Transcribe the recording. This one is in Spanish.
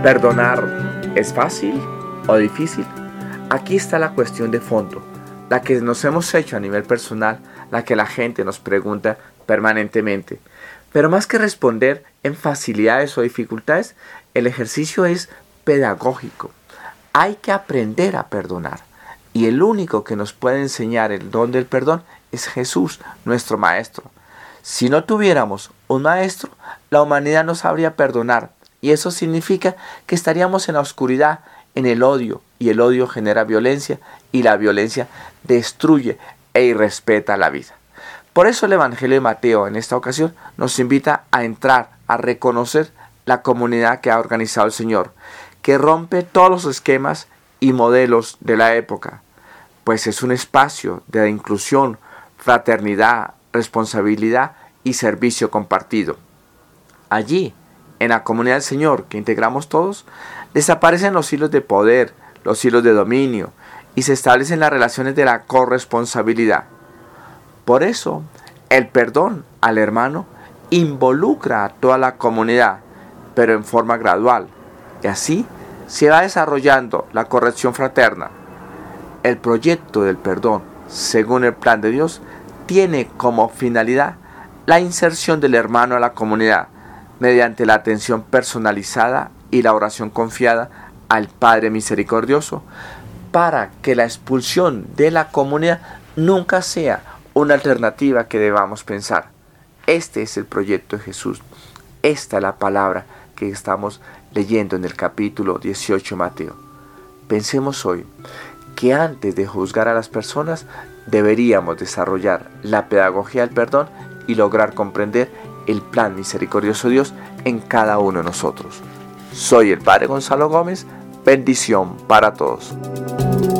¿Perdonar es fácil o difícil? Aquí está la cuestión de fondo, la que nos hemos hecho a nivel personal, la que la gente nos pregunta permanentemente. Pero más que responder en facilidades o dificultades, el ejercicio es pedagógico. Hay que aprender a perdonar. Y el único que nos puede enseñar el don del perdón es Jesús, nuestro Maestro. Si no tuviéramos un Maestro, la humanidad no sabría perdonar. Y eso significa que estaríamos en la oscuridad, en el odio. Y el odio genera violencia. Y la violencia destruye e irrespeta la vida. Por eso el Evangelio de Mateo en esta ocasión nos invita a entrar, a reconocer la comunidad que ha organizado el Señor, que rompe todos los esquemas y modelos de la época, pues es un espacio de inclusión, fraternidad, responsabilidad y servicio compartido. Allí, en la comunidad del Señor que integramos todos, desaparecen los hilos de poder, los hilos de dominio, y se establecen las relaciones de la corresponsabilidad. Por eso, el perdón al hermano involucra a toda la comunidad, pero en forma gradual, y así se va desarrollando la corrección fraterna. El proyecto del perdón, según el plan de Dios, tiene como finalidad la inserción del hermano a la comunidad, mediante la atención personalizada y la oración confiada al Padre Misericordioso, para que la expulsión de la comunidad nunca sea una alternativa que debamos pensar. Este es el proyecto de Jesús. Esta es la palabra que estamos leyendo en el capítulo 18 de Mateo. Pensemos hoy que antes de juzgar a las personas deberíamos desarrollar la pedagogía del perdón y lograr comprender el plan misericordioso de Dios en cada uno de nosotros. Soy el Padre Gonzalo Gómez. Bendición para todos.